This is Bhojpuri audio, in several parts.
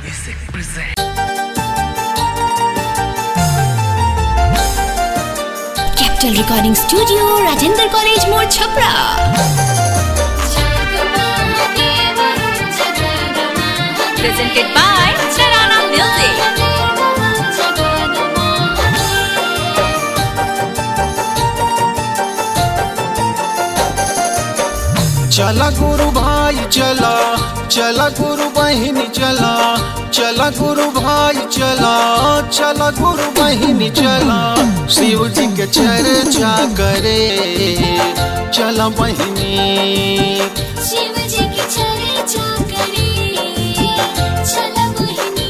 Music present. Capital Recording Studio, Rajendra College More, Chhapra. Presented by Tarana Music. चला गुरु भाई चला, चला गुरु बहिनी चला, चला गुरु भाई चला, चला गुरु बहिनी चला, शिव जी के चर्चा करे चला बहिनी, शिव जी की चर्चा करे चला बहिनी।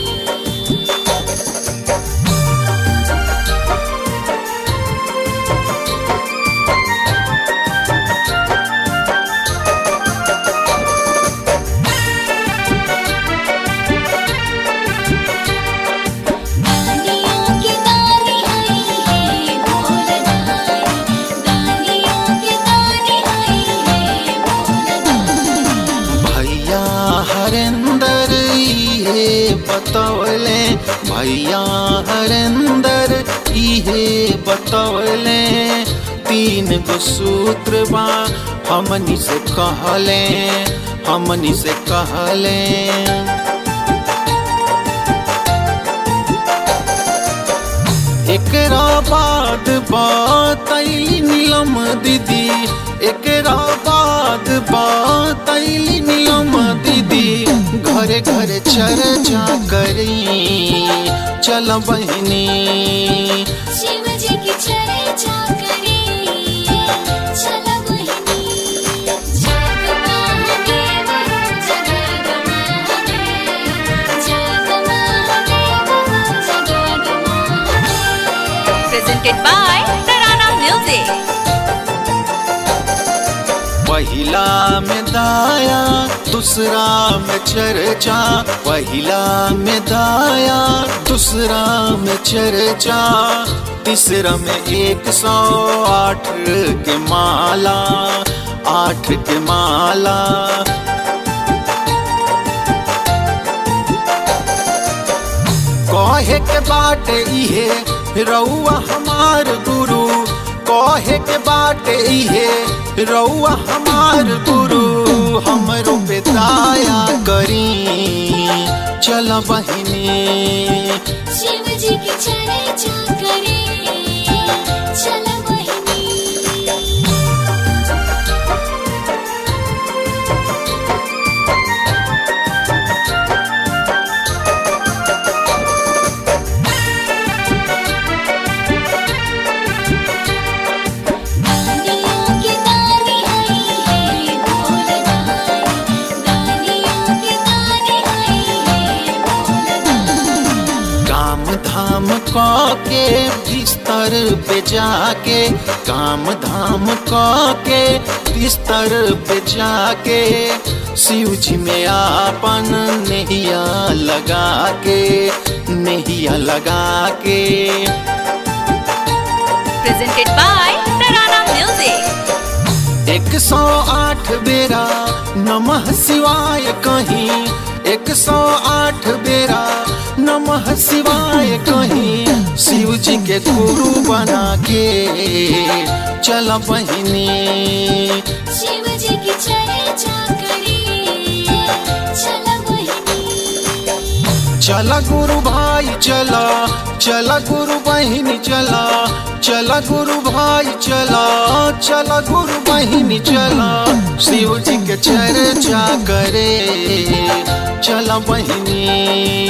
हरेंदर इहे बतौले, भैया हरेंदर इहे बतौले, 3 गो सूत्र बा हमनी से कहले, हमनी से कहले। एकरा बाद बतैली नीलम दीदी, एकरा बाद बतैली नीलम दीदी, घरे घरे चर्चा करी चल बहिनी, शिव जी की चर्चा करे चल बहिनी। जग महादेव जगद महादेव, जग Mahadev जगद Mahadev. Presented by Tarana Music. पहिला में दाया दूसरा में चर्चा, पहिला में दाया दूसरा में चर्चा, तीसरा में 108 के माला, 8 के माला। कहे के बाट इहे रउआ हमार गुरु, कहे के बाट इहे रउआ हमार गुरु, हमरो पे दया करी चल बहिनी, शिव जी की चर्चा करे चल बहिनी। धाम के बिस्तर पे जाके, काम धाम के बिस्तर पे जाके, शिव जी में आपन नैया लगा के, नैया लगा के। Presented by Tarana Music. 108 बेरा नमः शिवाय कहीं, 108 बेरा नमः शिवाय कहीं, शिव जी के गुरु बना के चल बहिनी, शिव जी की चर्चा करे चल बहिनी। चला गुरु भाई चला, चला गुरु बहिनी चला, चला गुरु भाई चला, चला गुरु बहिनी चला, शिव जी के चर्चा करे चल बहिनी।